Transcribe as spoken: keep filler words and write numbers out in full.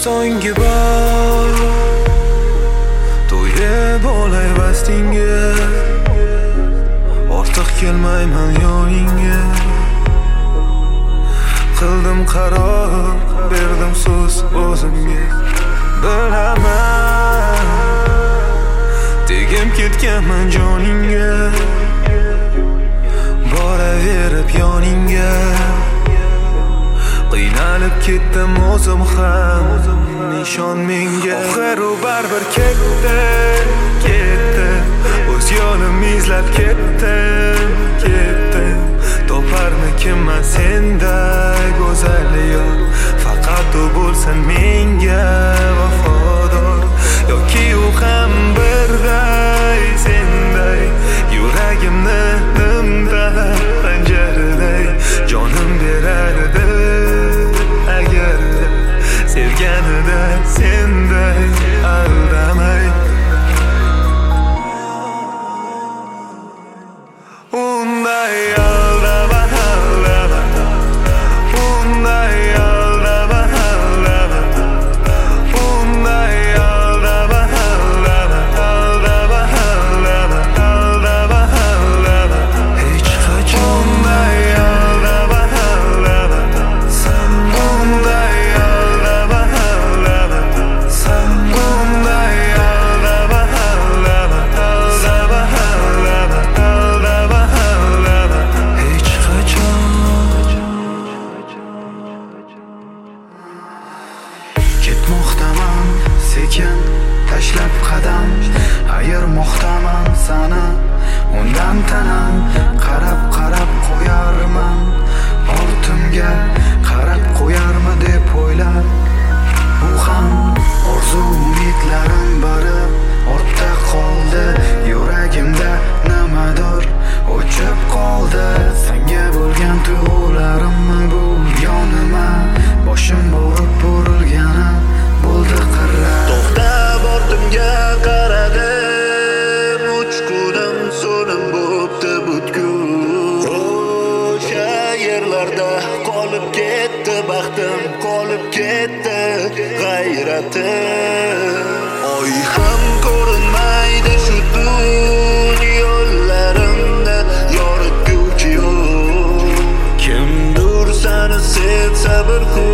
so'nggi bor to'yib olay vastingga, ortiq kelmayman yoningga. Qildim qaror, berdim so'z o'zimga. Bilaman tegib ketganman joningga, boraverib yoningga. Qiynalib ketdim o'zim ham, nishon menga. Oxir u baribir ketdi, ketdi. O'z yo'lim izlab ketdim, ketdim. Toparmikinman senday go'zal yor, faqat u bo'lsin menga vafodor. Yoki u ham birday senday, yuragimni nimtalab panjaraday jonim berardi agar sevganida senday aldamay. Unday aldama, aldama, unday aldama, aldama, unday aldama, aldama, aldama, aldama, aldama, aldama. Hech qachon unday aldama, aldama, sen unday aldama, aldama, sen unday aldama, aldama, aldama, aldama, aldama. Hech qachon ketmoqdaman sekin tashlab qadam, ayirmoqdaman sana undan tanam. Qarab qarab qo'yarman ortimga, qarab qo'yarmi deb o'ylab. Bu ham orzu umidlarim bari ortda qoldi, yuragimda nimadir o'chib qoldi. Senga bo'lgan tuyg'ularimmi bu yonima, boshim borib burilgani bo'ldi qirra. To'xtab ortimga qaradim, uchqudim so'lim bo'pti butkul. O'sha yerlarda qolib ketdi baxtim, qolib ketdi g'ayratim. Oy ham ko'rinmaydi shu tun yo'llarimda, yoritguvchi yo'q. Kimdir seni sevsa bir kun